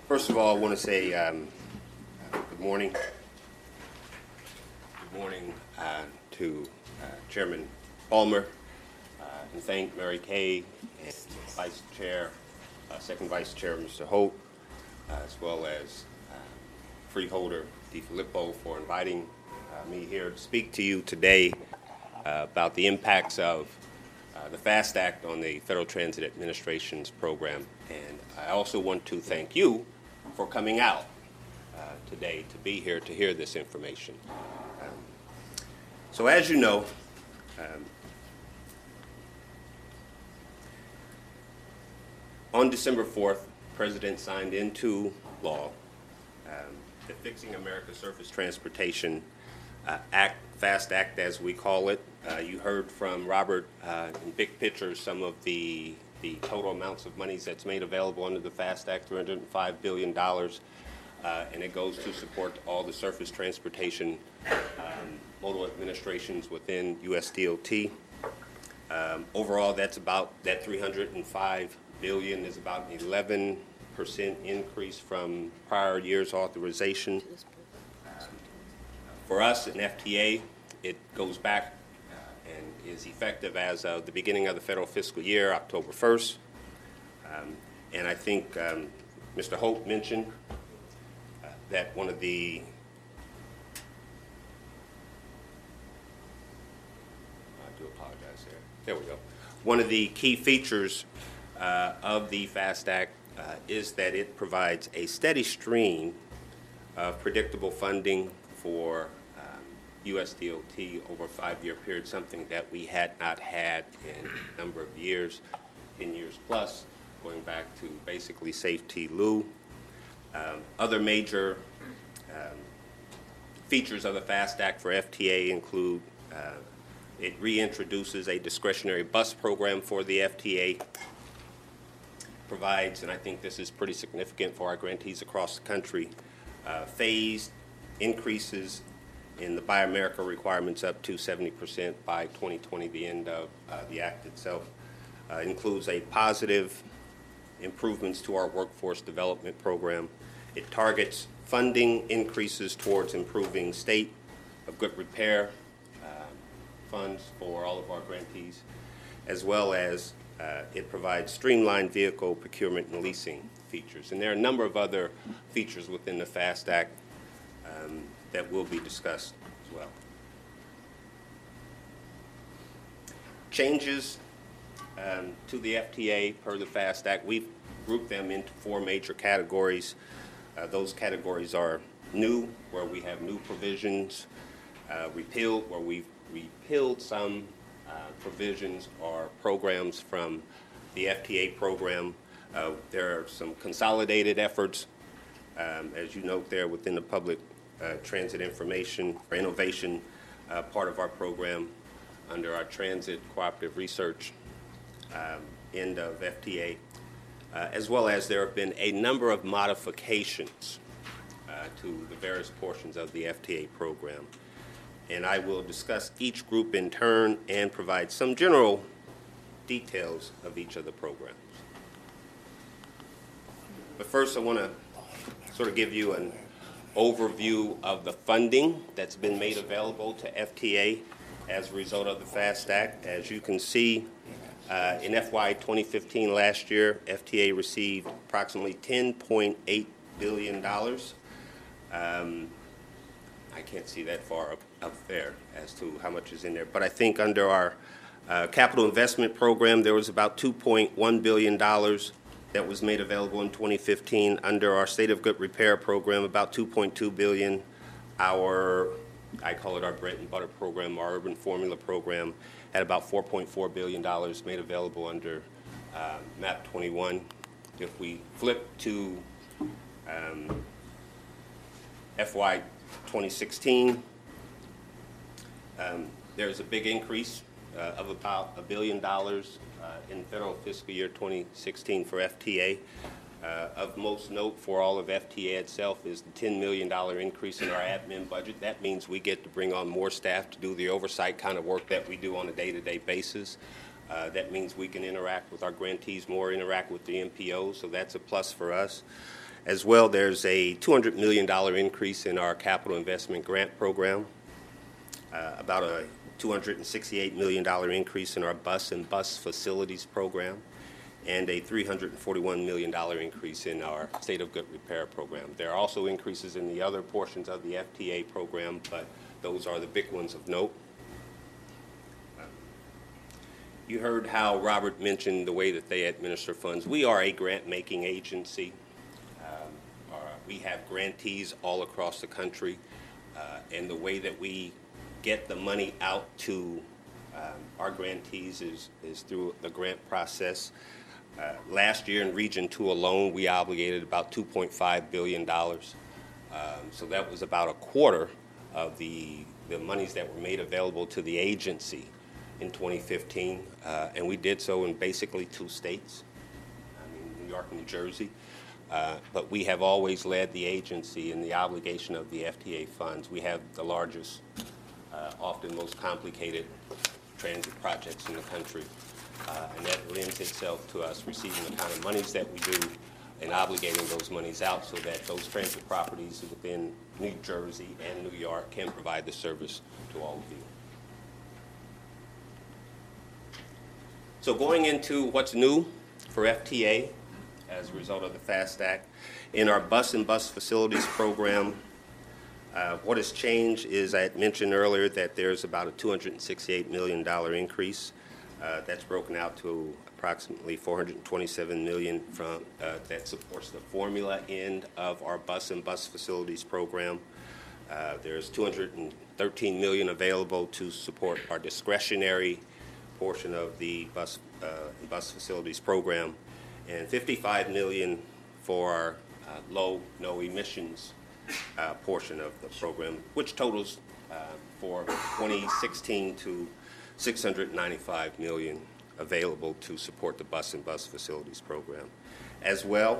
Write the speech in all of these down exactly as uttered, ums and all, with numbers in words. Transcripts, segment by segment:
First of all, I want to say um, good morning. Good morning uh, to uh, Chairman Palmer, uh, and thank Mary Kay and Vice Chair, uh, Second Vice Chair Mister Holt, uh, as well as uh, Freeholder DeFilippo for inviting uh, me here to speak to you today uh, about the impacts of uh, the FAST Act on the Federal Transit Administration's program. And I also want to thank you for coming out uh, today to be here to hear this information. Um, so as you know, um, on December fourth, the President signed into law um, the Fixing America's Surface Transportation uh, Act, FAST Act as we call it. Uh, you heard from Robert uh, in big picture some of the the total amounts of monies that's made available under the FAST Act, three hundred five billion dollars, uh, and it goes to support all the surface transportation um, modal administrations within U S D O T. Um, overall, that's about, that three hundred five billion dollars is about an eleven percent increase from prior year's authorization. Uh, for us in F T A, it goes back and is effective as of the beginning of the federal fiscal year, October first. Um, and I think um, Mister Holt mentioned uh, that one of the I do apologize there. There we go. One of the key features uh, of the FAST Act uh, is that it provides a steady stream of predictable funding for U S D O T over a five-year period, something that we had not had in a number of years, ten years plus, going back to basically Safety Lou. Um, other major um, features of the FAST Act for F T A include uh, it reintroduces a discretionary bus program for the F T A, provides, and I think this is pretty significant for our grantees across the country, uh, phased increases in the Buy America requirements up to seventy percent by twenty twenty, the end of uh, the act itself. Uh, includes a positive improvements to our workforce development program. It targets funding increases towards improving state of good repair uh, funds for all of our grantees, as well as uh, it provides streamlined vehicle procurement and leasing features. And there are a number of other features within the FAST Act um, that will be discussed as well. Changes um, to the F T A per the FAST Act, we've grouped them into four major categories. Uh, those categories are new, where we have new provisions, uh, repealed, where we've repealed some uh, provisions or programs from the F T A program. Uh, there are some consolidated efforts, um, as you note there, within the public Uh, transit information or innovation uh, part of our program under our transit cooperative research um, end of F T A, uh, as well as there have been a number of modifications uh, to the various portions of the F T A program. And I will discuss each group in turn and provide some general details of each of the programs. But first I want to sort of give you an overview of the funding that's been made available to F T A as a result of the FAST Act. As you can see, uh, in F Y twenty fifteen last year, F T A received approximately ten point eight billion dollars. Um, I can't see that far up, up there as to how much is in there, but I think under our uh, capital investment program, there was about two point one billion dollars that was made available in twenty fifteen. Under our State of Good Repair program, about two point two billion dollars. Our, I call it our bread and butter program, our urban formula program, had about four point four billion dollars made available under uh, MAP twenty-one. If we flip to um, F Y twenty sixteen, um, there's a big increase uh, of about a billion dollars Uh, in federal fiscal year twenty sixteen for F T A. Uh, of most note for all of F T A itself is the ten million dollars increase in our admin budget. That means we get to bring on more staff to do the oversight kind of work that we do on a day-to-day basis. Uh, that means we can interact with our grantees more, interact with the M P Os, so that's a plus for us. As well, there's a two hundred million dollars increase in our capital investment grant program, uh, about a two hundred sixty-eight million dollars increase in our bus and bus facilities program, and a three hundred forty-one million dollars increase in our state of good repair program. There are also increases in the other portions of the F T A program, but those are the big ones of note. You heard how Robert mentioned the way that they administer funds. We are a grant-making agency. Um, our, we have grantees all across the country, uh, and the way that we get the money out to um, our grantees is, is through the grant process. Uh, last year in Region two alone, we obligated about two point five billion dollars. Um, so that was about a quarter of the, the monies that were made available to the agency in twenty fifteen, uh, and we did so in basically two states, I mean, New York and New Jersey. Uh, but we have always led the agency in the obligation of the F T A funds. We have the largest, uh, often most complicated transit projects in the country, uh, and that lends itself to us receiving the kind of monies that we do and obligating those monies out so that those transit properties within New Jersey and New York can provide the service to all of you. So going into what's new for F T A as a result of the FAST Act, in our bus and bus facilities program, uh, what has changed is I had mentioned earlier that there's about a two hundred sixty-eight million dollars increase. Uh, that's broken out to approximately four hundred twenty-seven million dollars from, uh, that supports the formula end of our bus and bus facilities program. Uh, there's two hundred thirteen million dollars available to support our discretionary portion of the bus uh, bus facilities program, and fifty-five million dollars for our uh, low, no emissions uh, portion of the program, which totals uh, for twenty sixteen to six hundred ninety-five million dollars available to support the bus and bus facilities program. As well,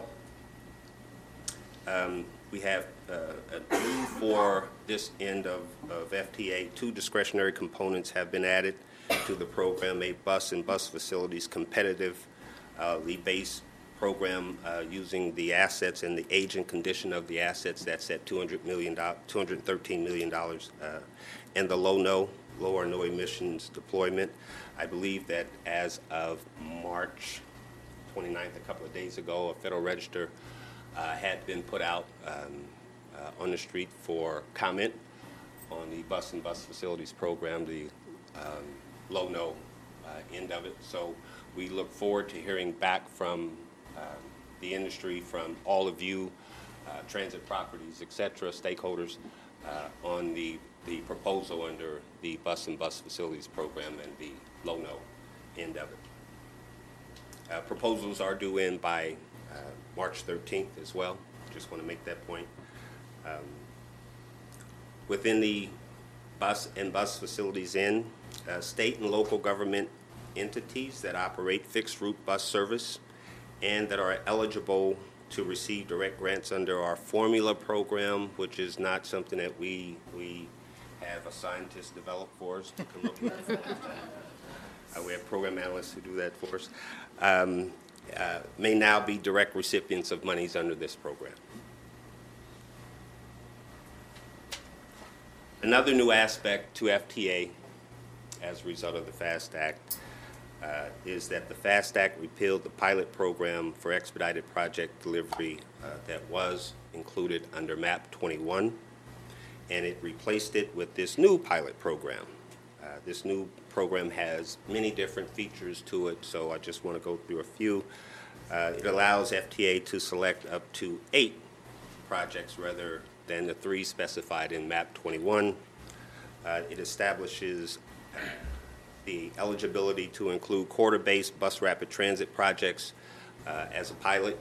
um, we have uh, a new for this end of, of F T A, two discretionary components have been added to the program, a bus and bus facilities competitive uh, based program uh, using the assets and the age and condition of the assets. That's at two hundred million dollars, two hundred thirteen million dollars, uh, and the low no, low or no emissions deployment. I believe that as of March twenty-ninth, a couple of days ago, a Federal Register uh, had been put out um, uh, on the street for comment on the bus and bus facilities program, the um, low no uh, end of it. So we look forward to hearing back from um, the industry, from all of you, uh, transit properties, et cetera, stakeholders, uh, on the, the proposal under the bus and bus facilities program and the low no end of it. Uh, proposals are due in by uh, March thirteenth as well. Just want to make that point. Um, within the bus and bus facilities in, uh, state and local government entities that operate fixed route bus service and that are eligible to receive direct grants under our formula program, which is not something that we we have a scientist develop for us to come up with. Uh, we have program analysts who do that for us, um, uh, may now be direct recipients of monies under this program. Another new aspect to F T A as a result of the FAST Act uh, is that the FAST Act repealed the pilot program for expedited project delivery uh, that was included under MAP twenty-one, and it replaced it with this new pilot program. Uh, this new program has many different features to it, so I just want to go through a few. Uh, it allows F T A to select up to eight projects rather than the three specified in MAP twenty-one. Uh, it establishes uh, the eligibility to include quarter-based bus rapid transit projects uh, as a pilot,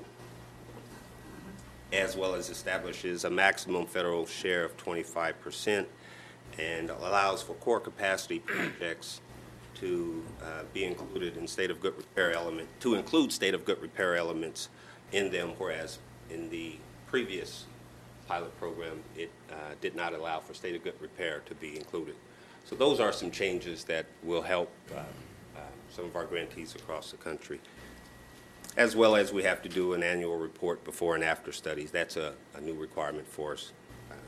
as well as establishes a maximum federal share of twenty-five percent and allows for core capacity projects to uh, be included in state of good repair element, to include state of good repair elements in them, whereas in the previous pilot program, it uh, did not allow for state of good repair to be included. So those are some changes that will help uh, uh, some of our grantees across the country. as well as we have to do an annual report before and after studies. That's a, a new requirement for us um,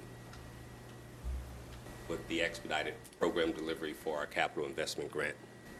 with the expedited program delivery for our capital investment grant.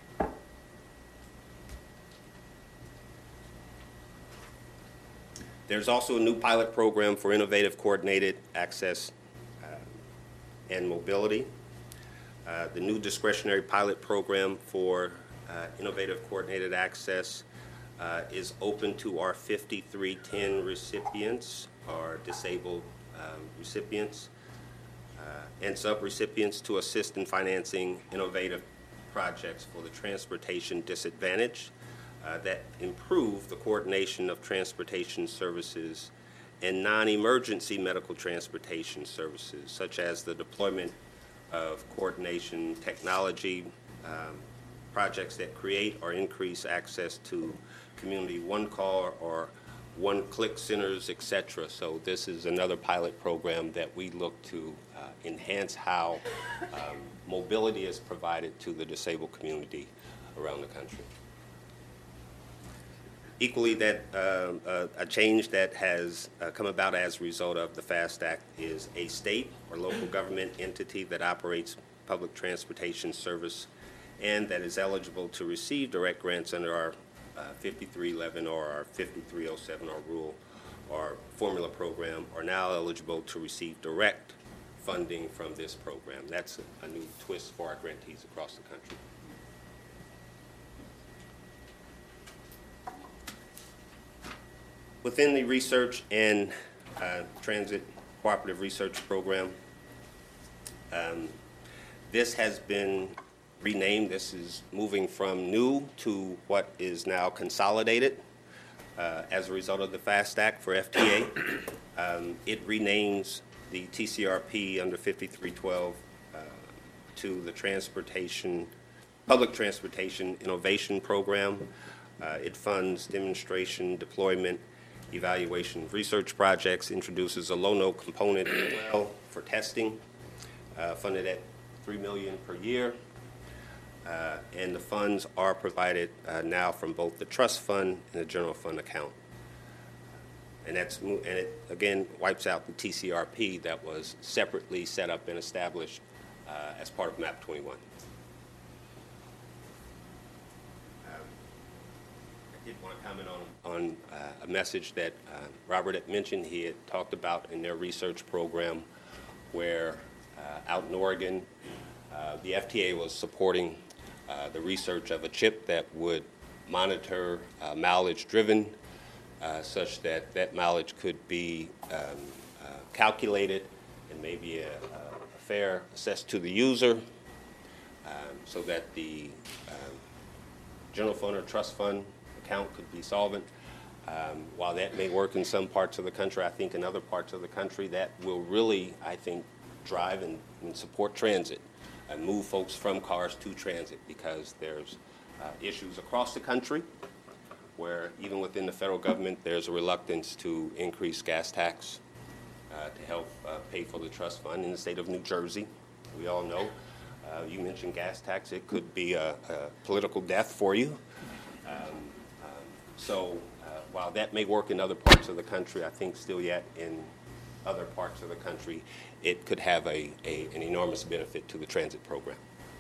There's also a new pilot program for innovative coordinated access uh, and mobility. Uh, the new discretionary pilot program for uh, innovative coordinated access uh, is open to our fifty-three ten recipients, our disabled um, recipients, uh, and sub-recipients to assist in financing innovative projects for the transportation disadvantaged Uh, that improve the coordination of transportation services and non-emergency medical transportation services, such as the deployment of coordination technology, um, projects that create or increase access to community one-call or one-click centers, et cetera. So this is another pilot program that we look to uh, enhance how um, mobility is provided to the disabled community around the country. Equally, that uh, uh, a change that has uh, come about as a result of the FAST Act is a state or local government entity that operates public transportation service and that is eligible to receive direct grants under our uh, fifty-three eleven or our fifty-three oh seven or rule or formula program are now eligible to receive direct funding from this program. That's a, a new twist for our grantees across the country. Within the research and uh, transit cooperative research program, um, this has been renamed. This is moving from new to what is now consolidated uh, as a result of the FAST Act for F T A. Um, it renames the T C R P under fifty-three twelve uh, to the Transportation, Public Transportation Innovation Program. Uh, it funds demonstration, deployment, evaluation of research projects, introduces a low-no component as well for testing, uh, funded at three million dollars per year. Uh, and the funds are provided uh, now from both the trust fund and the general fund account. And that's and it again wipes out the T C R P that was separately set up and established uh, as part of MAP twenty-one. I did want to comment on on uh, a message that uh, Robert had mentioned. He had talked about in their research program where uh, out in Oregon, uh, the F T A was supporting uh, the research of a chip that would monitor uh, mileage driven uh, such that that mileage could be um, uh, calculated and maybe a, a fare assessed to the user um, so that the um, general fund or trust fund account could be solvent. Um, while that may work in some parts of the country, I think in other parts of the country that will really, I think, drive and, and support transit and move folks from cars to transit, because there's uh, issues across the country where even within the federal government there's a reluctance to increase gas tax uh, to help uh, pay for the trust fund. In the state of New Jersey, we all know, uh, you mentioned gas tax, it could be a, a political death for you. Um, um, so uh, while that may work in other parts of the country, I think still yet in other parts of the country, it could have a, a, an enormous benefit to the transit program.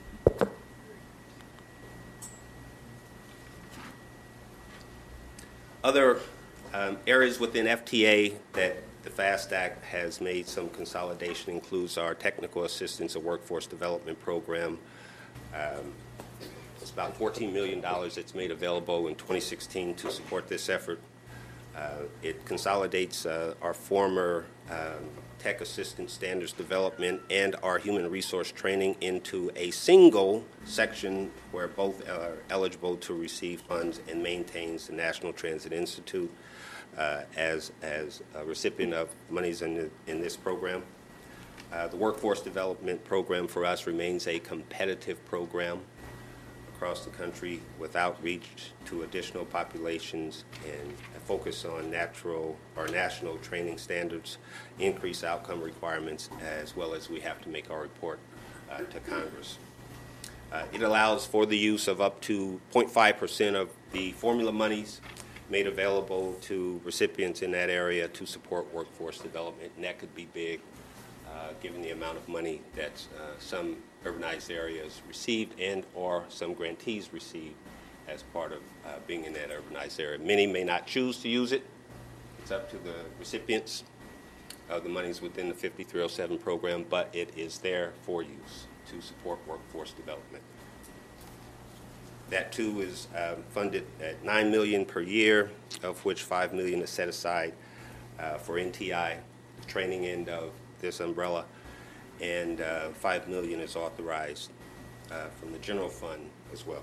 Other um, areas within F T A that the FAST Act has made some consolidation includes our Technical Assistance and Workforce Development Program. Um, it's about fourteen million dollars that's made available in twenty sixteen to support this effort. Uh, it consolidates uh, our former um, tech assistance standards development and our human resource training into a single section where both are eligible to receive funds, and maintains the National Transit Institute uh, as, as a recipient of monies in, the, in this program. Uh, the workforce development program for us remains a competitive program across the country with outreach to additional populations and a focus on natural or national training standards, increase outcome requirements, as well as we have to make our report uh, to Congress. Uh, it allows for the use of up to zero point five percent of the formula monies made available to recipients in that area to support workforce development, and that could be big, uh, given the amount of money that uh, some urbanized areas received and or some grantees received as part of uh, being in that urbanized area. Many may not choose to use it. It's up to the recipients of the monies within the fifty-three oh seven program, but it is there for use to support workforce development. That too is uh, funded at nine million dollars per year, of which five million dollars is set aside uh, for N T I, the training end of this umbrella, and uh, five million dollars is authorized uh, from the general fund as well.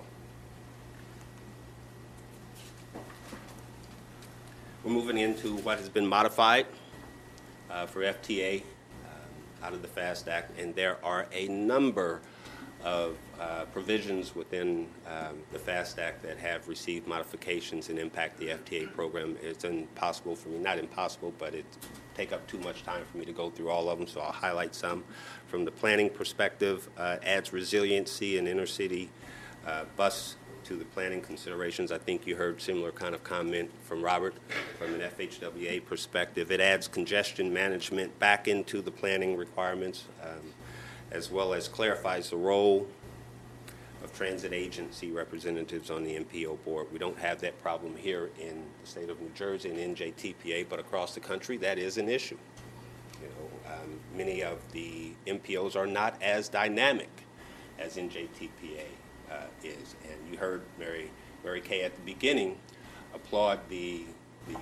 We're moving into what has been modified uh, for F T A um, out of the FAST Act, and there are a number of uh, provisions within um, the FAST Act that have received modifications and impact the F T A program. It's impossible for me, not impossible, but it take up too much time for me to go through all of them, so I'll highlight some. From the planning perspective, uh, adds resiliency in inner city uh, bus to the planning considerations. I think you heard similar kind of comment from Robert from an F H W A perspective. It adds congestion management back into the planning requirements, um, as well as clarifies the role of transit agency representatives on the M P O board. We don't have that problem here in the state of New Jersey and N J T P A, but across the country that is an issue. You know, um, many of the M P Os are not as dynamic as N J T P A uh, is, and you heard Mary Mary Kay at the beginning applaud the the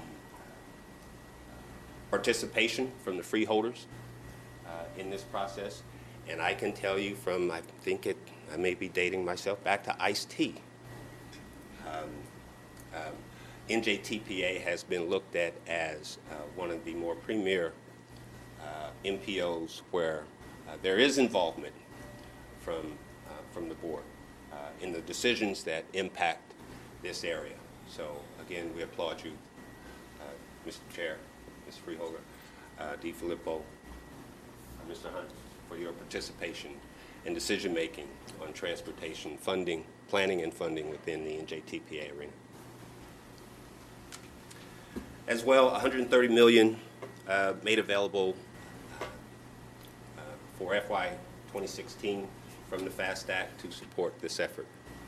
participation from the freeholders uh, in this process. And I can tell you from, I think it, I may be dating myself, back to Ice-T. Um, um, N J T P A has been looked at as uh, one of the more premier uh, M P Os where uh, there is involvement from, uh, from the board uh, in the decisions that impact this area. So again, we applaud you, uh, Mister Chair, Miz Freeholder, uh, DeFilippo, uh, Mister Hunt, for your participation in decision-making on transportation funding, planning and funding within the N J T P A arena. As well, one hundred thirty million dollars uh, made available uh, for F Y twenty sixteen from the FAST Act to support this effort.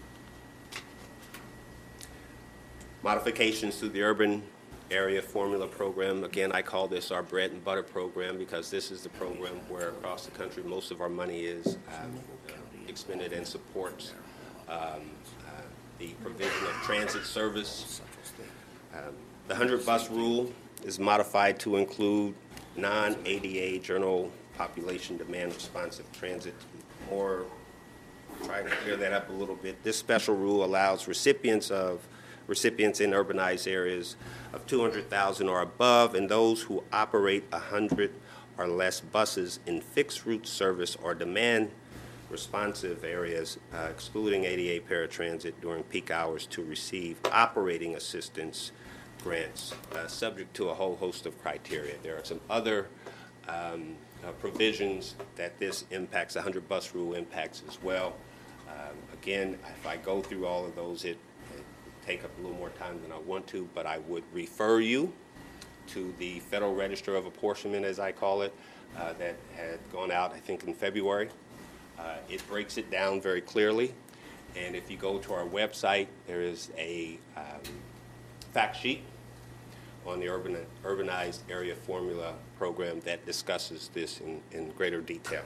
Modifications to the urban area formula program. Again, I call this our bread and butter program because this is the program where across the country most of our money is um, uh, expended and supports um, uh, the provision of transit service. Um, the one hundred bus rule is modified to include non-A D A general population demand responsive transit, or trying to clear that up a little bit. This special rule allows recipients of recipients in urbanized areas of two hundred thousand or above, and those who operate one hundred or less buses in fixed route service or demand responsive areas, uh, excluding A D A paratransit during peak hours, to receive operating assistance grants, uh, subject to a whole host of criteria. There are some other um, uh, provisions that this impacts, the one hundred bus rule impacts as well. Um, again, if I go through all of those, it take up a little more time than I want to, but I would refer you to the Federal Register of Apportionment, as I call it, uh, that had gone out, I think, in February. Uh, it breaks it down very clearly, and if you go to our website, there is a um, fact sheet on the urban, urbanized area formula program that discusses this in, in greater detail.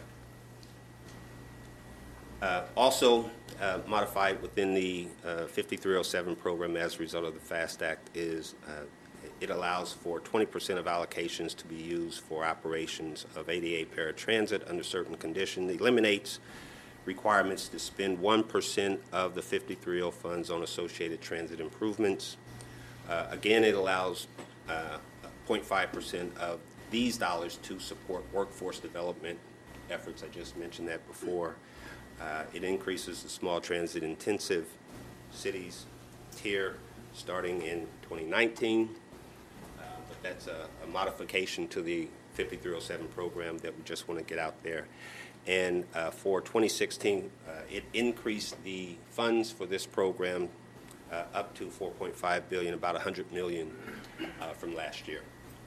Uh, also uh, modified within the uh, fifty-three oh seven program as a result of the FAST Act is uh, it allows for twenty percent of allocations to be used for operations of A D A paratransit under certain conditions. It eliminates requirements to spend one percent of the fifty-three oh funds on associated transit improvements. Uh, again, it allows uh, zero point five percent of these dollars to support workforce development efforts. I just mentioned that before. Uh, it increases the small transit intensive cities tier starting in twenty nineteen, uh, but that's a, a modification to the fifty-three oh seven program that we just want to get out there. And uh, for twenty sixteen, uh, it increased the funds for this program uh, up to four point five billion dollars, about one hundred million dollars uh, from last year.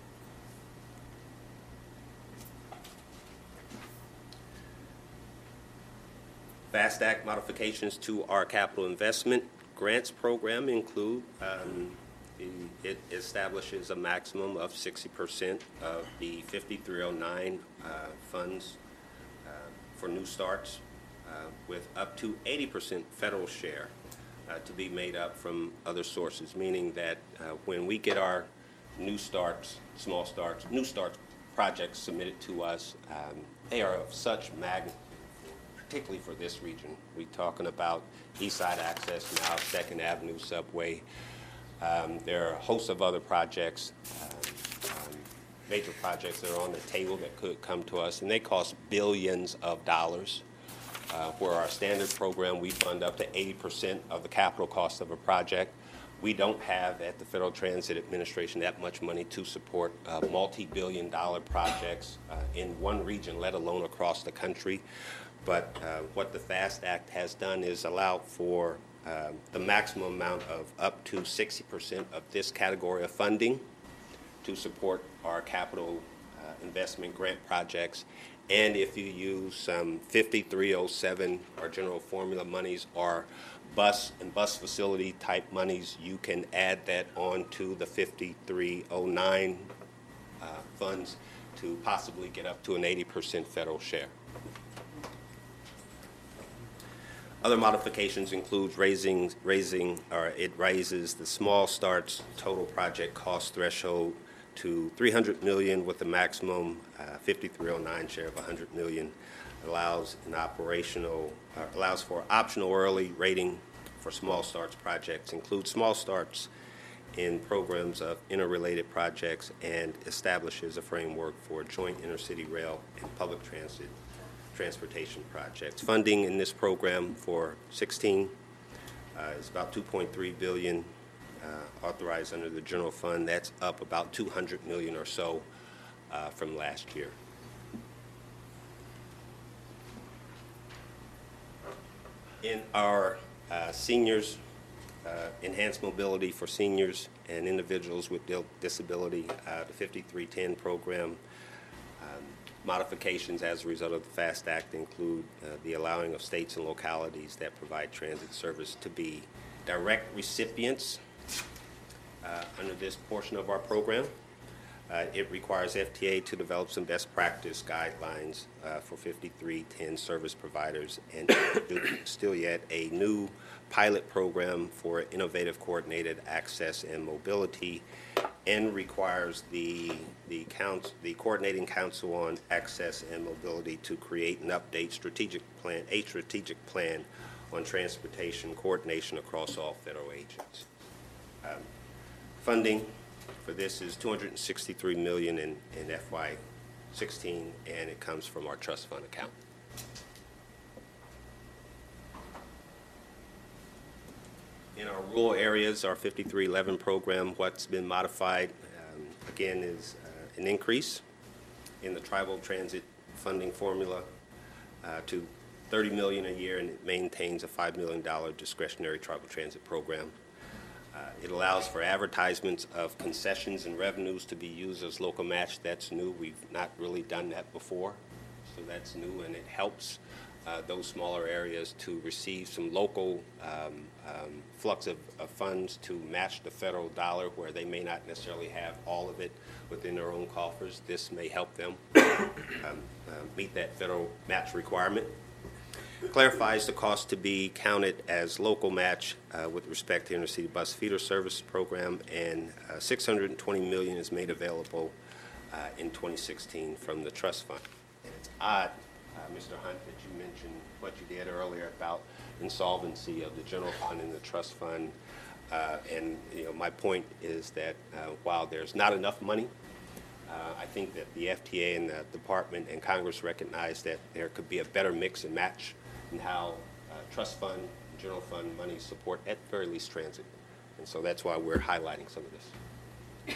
FAST Act modifications to our capital investment grants program include um, the, it establishes a maximum of sixty percent of the fifty-three oh nine uh, funds uh, for new starts, uh, with up to eighty percent federal share uh, to be made up from other sources, meaning that uh, when we get our new starts, small starts, new starts projects submitted to us, um, they are of such magnitude, particularly for this region. We're talking about East Side Access now, Second Avenue Subway. Um, there are a host of other projects, um, um, major projects that are on the table that could come to us, and they cost billions of dollars. Uh, where our standard program, we fund up to eighty percent of the capital cost of a project. We don't have at the Federal Transit Administration that much money to support uh, multi-billion dollar projects uh, in one region, let alone across the country. But uh, what the FAST Act has done is allow for uh, the maximum amount of up to sixty percent of this category of funding to support our capital uh, investment grant projects. And if you use um, fifty-three oh seven or general formula monies or bus and bus facility type monies, you can add that on to the fifty-three oh nine uh, funds to possibly get up to an eighty percent federal share. Other modifications include raising, raising, or it raises the small starts total project cost threshold to three hundred million dollars with a maximum uh, fifty-three oh nine share of one hundred million dollars. Allows an operational, uh, allows for optional early rating for small starts projects, includes small starts in programs of interrelated projects, and establishes a framework for joint intercity rail and public transit transportation projects. Funding in this program for sixteen uh, is about two point three billion dollars uh, authorized under the general fund. That's up about two hundred million dollars or so uh, from last year. In our uh, seniors, uh, enhanced mobility for seniors and individuals with disability, uh, the fifty-three ten program, um, modifications as a result of the FAST Act include uh, the allowing of states and localities that provide transit service to be direct recipients uh, under this portion of our program. Uh, it requires F T A to develop some best practice guidelines uh, for fifty-three ten service providers, and still yet a new pilot program for innovative coordinated access and mobility, and requires the the, council, the Coordinating Council on Access and Mobility to create and update strategic plan, a strategic plan on transportation coordination across all federal agencies. Um, funding for this is two hundred sixty-three million dollars in, in F Y sixteen, and it comes from our trust fund account. In our rural areas, our fifty-three eleven program, what's been modified, um, again, is uh, an increase in the tribal transit funding formula uh, to thirty million dollars a year, and it maintains a five million dollars discretionary tribal transit program. Uh, it allows for advertisements of concessions and revenues to be used as local match. That's new. We've not really done that before, so that's new, and it helps uh, those smaller areas to receive some local um, um, flux of, of funds to match the federal dollar where they may not necessarily have all of it within their own coffers. This may help them um, uh, meet that federal match requirement. Clarifies the cost to be counted as local match uh, with respect to intercity bus feeder service program, and uh, six hundred twenty million dollars is made available uh, in twenty sixteen from the trust fund. And it's odd, uh, Mister Hunt, that you mentioned what you did earlier about insolvency of the general fund and the trust fund. Uh, and you know, my point is that uh, while there's not enough money, Uh, I think that the F T A and the department and Congress recognize that there could be a better mix and match in how uh, trust fund, general fund money support at very least transit. And so that's why we're highlighting some of this.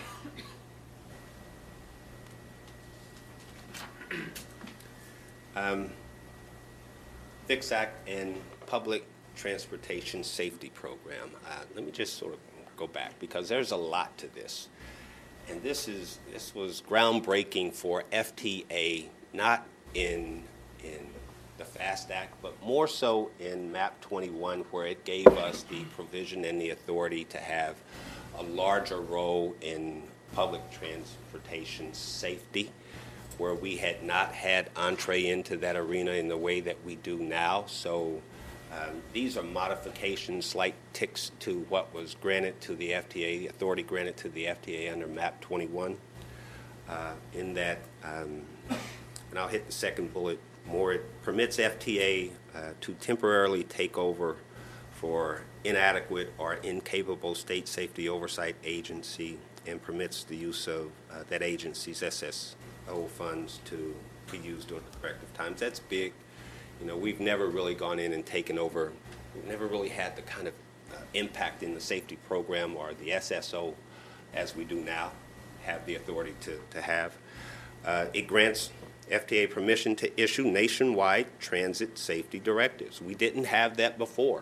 um, FIX Act and public Transportation Safety Program. Uh, let me just sort of go back because there's a lot to this. And this is this was groundbreaking for F T A, not in in the FAST Act, but more so in MAP twenty-one, where it gave us the provision and the authority to have a larger role in public transportation safety, where we had not had entree into that arena in the way that we do now. So um, these are modifications, slight ticks to what was granted to the F T A, the authority granted to the F T A under MAP twenty-one. Uh, in that, um, and I'll hit the second bullet more, it permits F T A uh, to temporarily take over for inadequate or incapable state safety oversight agency, and permits the use of uh, that agency's S S O funds to be used during the corrective times. That's big. You know, we've never really gone in and taken over. We've never really had the kind of uh, impact in the safety program or the S S O as we do now, have the authority to, to have. Uh, it grants F T A permission to issue nationwide transit safety directives. We didn't have that before.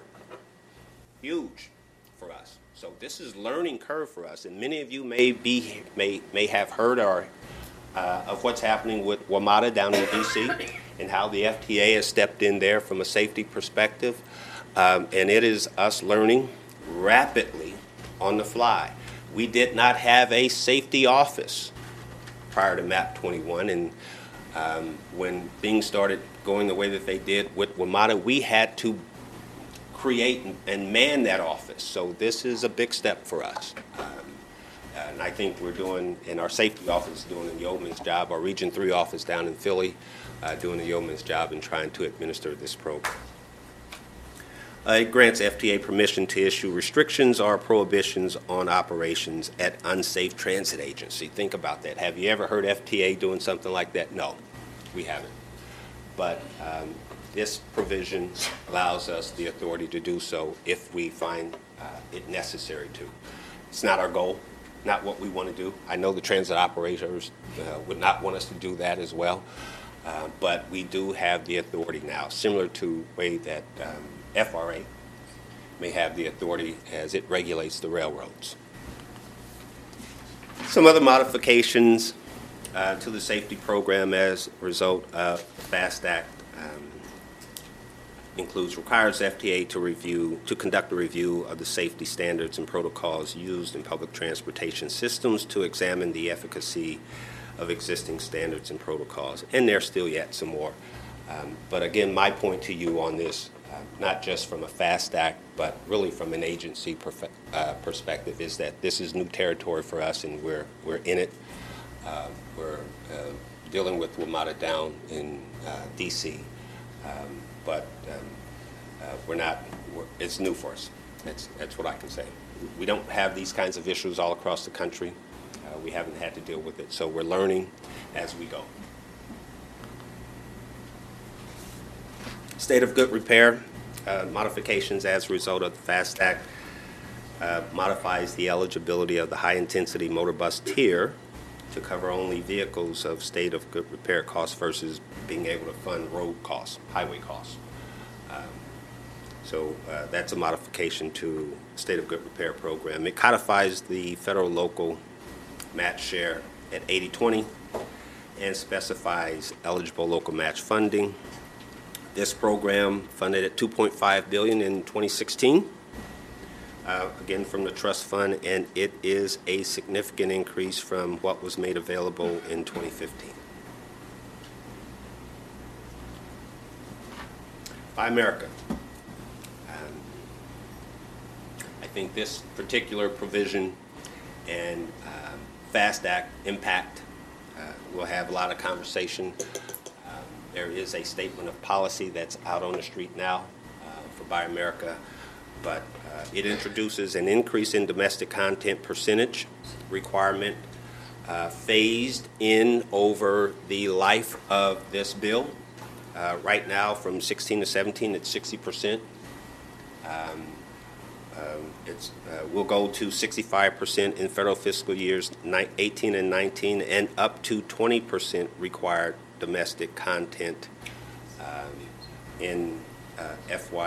Huge for us. So this is learning curve for us, and many of you may be may may have heard or uh, of what's happening with WMATA down in D C and how the F T A has stepped in there from a safety perspective, um, and it is us learning rapidly on the fly. We did not have a safety office prior to MAP twenty-one, and um, when things started going the way that they did with WMATA, we had to create and man that office. So this is a big step for us. Um, and I think we're doing, in our safety office, doing a yeoman's job. Our Region three office down in Philly uh, doing a yeoman's job in trying to administer this program. Uh, it grants F T A permission to issue restrictions or prohibitions on operations at unsafe transit agency. Think about that. Have you ever heard F T A doing something like that? No, we haven't. But um, this provision allows us the authority to do so if we find uh, it necessary to. It's not our goal, not what we want to do. I know the transit operators uh, would not want us to do that as well, uh, but we do have the authority now, similar to the way that um, F R A may have the authority as it regulates the railroads. Some other modifications uh, to the safety program as a result of the FAST Act um, includes requires F T A to review, to conduct a review of the safety standards and protocols used in public transportation systems to examine the efficacy of existing standards and protocols. And there's still yet some more. Um, but again, my point to you on this, uh, not just from a FAST Act, but really from an agency perfe- uh, perspective, is that this is new territory for us, and we're we're in it. Uh, we're uh, dealing with WMATA down in uh, D C, um, but um, uh, we're not. We're, it's new for us. That's that's what I can say. We don't have these kinds of issues all across the country. Uh, we haven't had to deal with it, so we're learning as we go. State of good repair uh, modifications as a result of the FAST Act uh, modifies the eligibility of the high-intensity motor bus tier to cover only vehicles of state of good repair costs versus being able to fund road costs, highway costs. Um, so uh, that's a modification to the state of good repair program. It codifies the federal local match share at eighty twenty and specifies eligible local match funding. This program funded at two point five billion dollars in twenty sixteen, uh, again from the trust fund, and it is a significant increase from what was made available in twenty fifteen. Buy America. Um, I think this particular provision and um, FAST Act impact, uh, we'll have a lot of conversation. There is a statement of policy that's out on the street now uh, for Buy America, but uh, it introduces an increase in domestic content percentage requirement uh, phased in over the life of this bill. Uh, right now, from sixteen to seventeen, it's sixty percent. Um, um, it's, uh, we'll go to sixty-five percent in federal fiscal years eighteen and nineteen, and up to twenty percent required domestic content um, in uh, F Y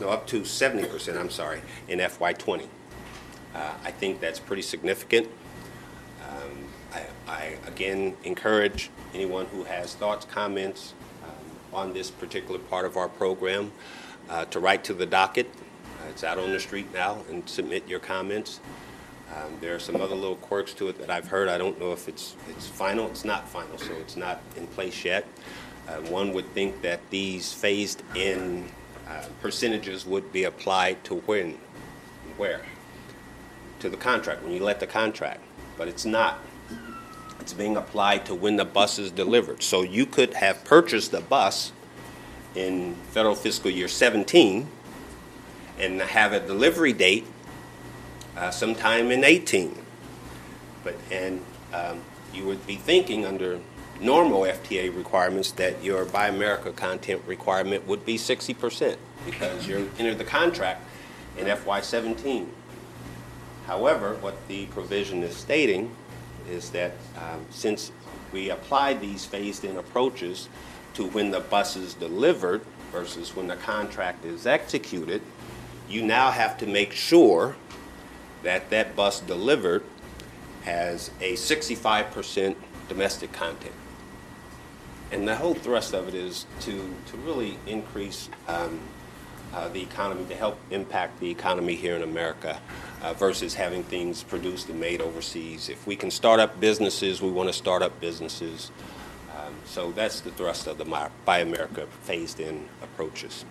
no, up to seventy percent, I'm sorry, in F Y twenty. Uh, I think that's pretty significant. Um, I, I, again, encourage anyone who has thoughts, comments um, on this particular part of our program uh, to write to the docket. Uh, it's out on the street now, and submit your comments. Um, there are some other little quirks to it that I've heard. I don't know if it's, it's final. It's not final, so it's not in place yet. Uh, one would think that these phased-in uh, percentages would be applied to when, where? To the contract, when you let the contract, but it's not. It's being applied to when the bus is delivered. So you could have purchased a bus in federal fiscal year seventeen and have a delivery date uh, sometime in eighteen. But, and um, you would be thinking under normal F T A requirements that your Buy America content requirement would be sixty percent because you entered the contract in F Y seventeen. However, what the provision is stating is that um, since we apply these phased-in approaches to when the bus is delivered versus when the contract is executed, you now have to make sure that that bus delivered has a sixty-five percent domestic content. And the whole thrust of it is to, to really increase um, uh, the economy, to help impact the economy here in America uh, versus having things produced and made overseas. If we can start up businesses, we want to start up businesses. Um, so that's the thrust of the Buy America phased-in approaches.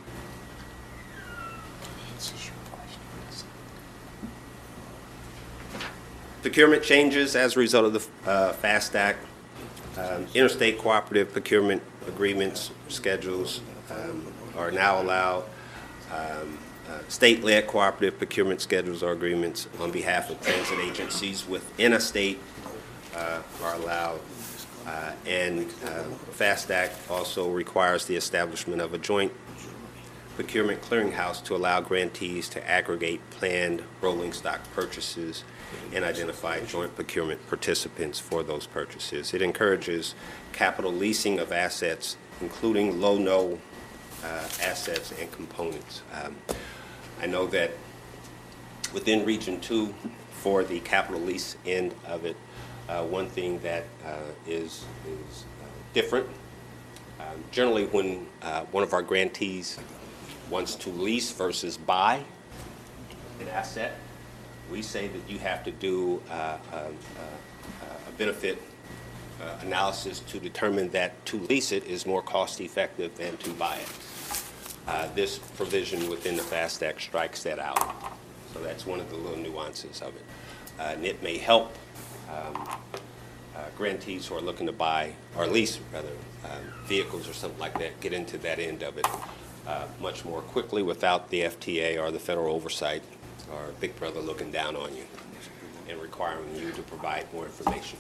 Procurement changes as a result of the uh, FAST Act. Um, interstate cooperative procurement agreements, schedules um, are now allowed. Um, uh, state-led cooperative procurement schedules or agreements on behalf of transit agencies within a state uh, are allowed. Uh, and uh, FAST Act also requires the establishment of a joint procurement clearinghouse to allow grantees to aggregate planned rolling stock purchases and identify joint procurement participants for those purchases. It encourages capital leasing of assets, including low-no uh, assets and components. Um, I know that within Region two, for the capital lease end of it, uh, one thing that uh, is, is uh, different, um, generally when uh, one of our grantees wants to lease versus buy an asset, we say that you have to do uh, a, a benefit uh, analysis to determine that to lease it is more cost effective than to buy it. Uh, this provision within the FAST Act strikes that out. So that's one of the little nuances of it. Uh, and it may help um, uh, grantees who are looking to buy, or lease rather, um, vehicles or something like that, get into that end of it uh, much more quickly without the F T A or the federal oversight or Big Brother looking down on you and requiring you to provide more information.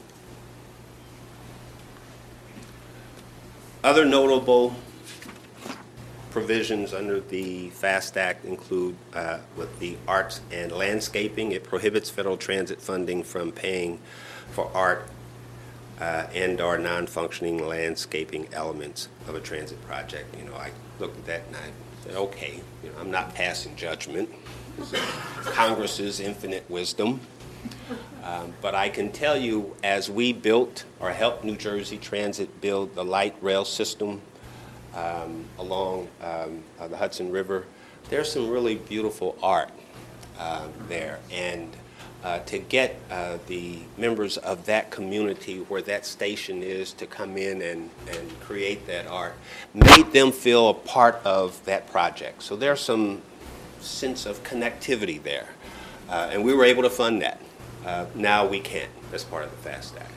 Other notable provisions under the FAST Act include uh, with the arts and landscaping. It prohibits federal transit funding from paying for art uh, and or non-functioning landscaping elements of a transit project. You know, I looked at that and I said, okay, you know, I'm not passing judgment. Congress's infinite wisdom. Um, but I can tell you, as we built or helped New Jersey Transit build the light rail system um, along um, uh, the Hudson River, there's some really beautiful art uh, there. And uh, to get uh, the members of that community where that station is to come in and, and create that art made them feel a part of that project. So there's some sense of connectivity there. Uh, and we were able to fund that. Uh, now we can't. That's part of the FAST Act.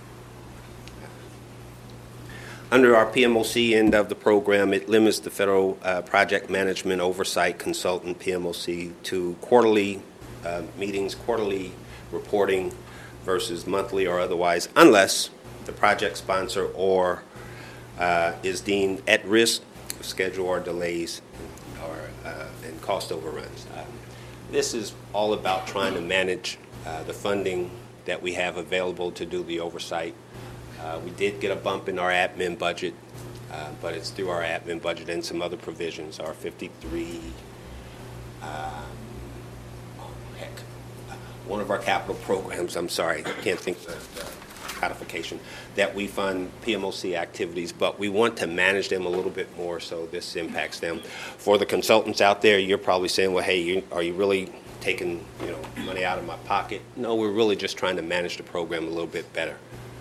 Under our P M O C end of the program, it limits the federal uh, project management oversight consultant, P M O C, to quarterly uh, meetings, quarterly reporting versus monthly or otherwise, unless the project sponsor or uh, is deemed at risk of schedule or delays or uh, and cost overruns. Um, this is all about trying to manage uh, the funding that we have available to do the oversight. Uh, we did get a bump in our admin budget, uh, but it's through our admin budget and some other provisions. Our fifty-three um, oh, heck, one of our capital programs, I'm sorry, I can't think of the codification, that we fund P M O C activities, but we want to manage them a little bit more so this impacts them. For the consultants out there, you're probably saying, well, hey, you, are you really taking, you know, money out of my pocket? No, we're really just trying to manage the program a little bit better.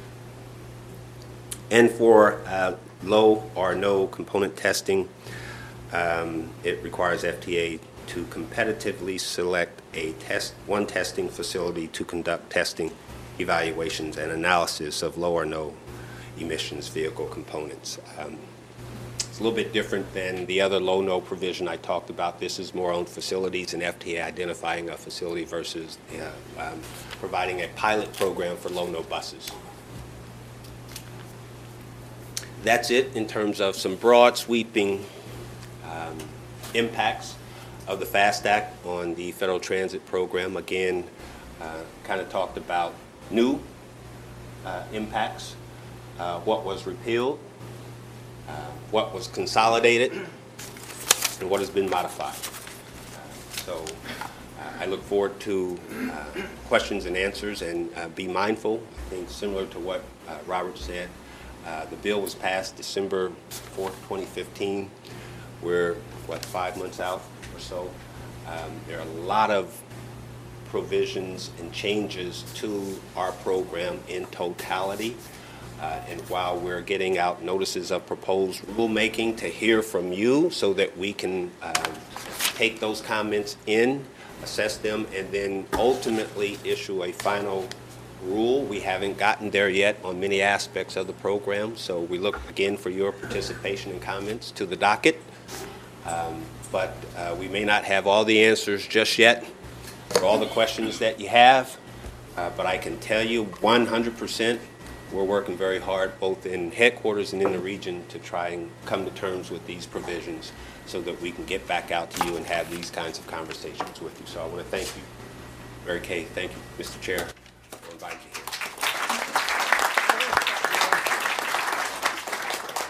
And for uh, low or no component testing, um, it requires F T A to competitively select a test, one testing facility to conduct testing, evaluations, and analysis of low or no emissions vehicle components. Um, it's a little bit different than the other low-no provision I talked about. This is more on facilities and F T A identifying a facility versus uh, um, providing a pilot program for low-no buses. That's it in terms of some broad sweeping um, impacts of the FAST Act on the Federal Transit Program. Again, uh, kind of talked about new uh, impacts, uh, what was repealed, uh, what was consolidated, and what has been modified. Uh, so uh, I look forward to uh, questions and answers, and uh, be mindful. I think similar to what uh, Robert said, uh, the bill was passed December fourth, twenty fifteen. We're, what, five months out or so. Um, there are a lot of provisions and changes to our program in totality. Uh, and while we're getting out notices of proposed rulemaking to hear from you so that we can uh, take those comments in, assess them, and then ultimately issue a final rule. We haven't gotten there yet on many aspects of the program, so we look again for your participation and comments to the docket. Um, but uh, we may not have all the answers just yet for all the questions that you have, uh, but I can tell you one hundred percent we're working very hard both in headquarters and in the region to try and come to terms with these provisions so that we can get back out to you and have these kinds of conversations with you. So I want to thank you. Mary Kay, thank you, Mister Chair, for inviting me here.